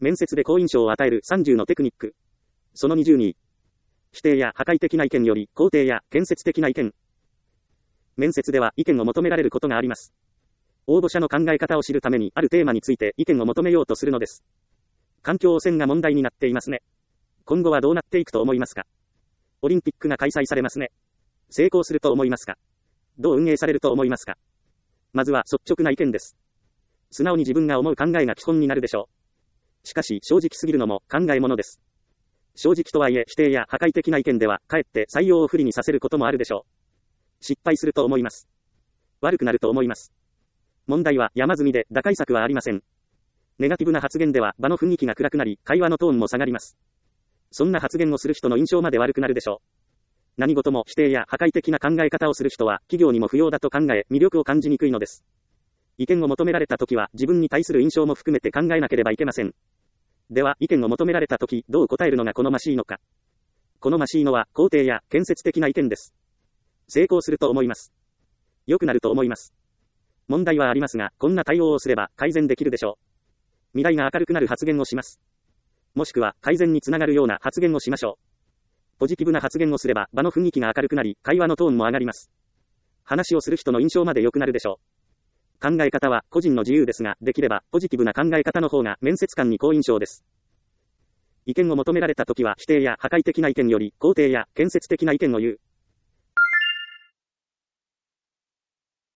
面接で好印象を与える30のテクニック。その22。否定や破壊的な意見より肯定や建設的な意見。面接では意見を求められることがあります。応募者の考え方を知るためにあるテーマについて意見を求めようとするのです。環境汚染が問題になっていますね。今後はどうなっていくと思いますか？オリンピックが開催されますね。成功すると思いますか？どう運営されると思いますか？まずは率直な意見です。素直に自分が思う考えが基本になるでしょう。しかし正直すぎるのも考えものです。正直とはいえ否定や破壊的な意見ではかえって採用を不利にさせることもあるでしょう。失敗すると思います。悪くなると思います。問題は山積みで打開策はありません。ネガティブな発言では場の雰囲気が暗くなり会話のトーンも下がります。そんな発言をする人の印象まで悪くなるでしょう。何事も否定や破壊的な考え方をする人は企業にも不要だと考え魅力を感じにくいのです。意見を求められたときは自分に対する印象も含めて考えなければいけません。では意見を求められたときどう答えるのが好ましいのか。好ましいのは肯定や建設的な意見です。成功すると思います。良くなると思います。問題はありますがこんな対応をすれば改善できるでしょう。未来が明るくなる発言をします。もしくは改善につながるような発言をしましょう。ポジティブな発言をすれば場の雰囲気が明るくなり会話のトーンも上がります。話をする人の印象まで良くなるでしょう。考え方は個人の自由ですができればポジティブな考え方の方が面接官に好印象です。意見を求められたときは否定や破壊的な意見より肯定や建設的な意見を言う。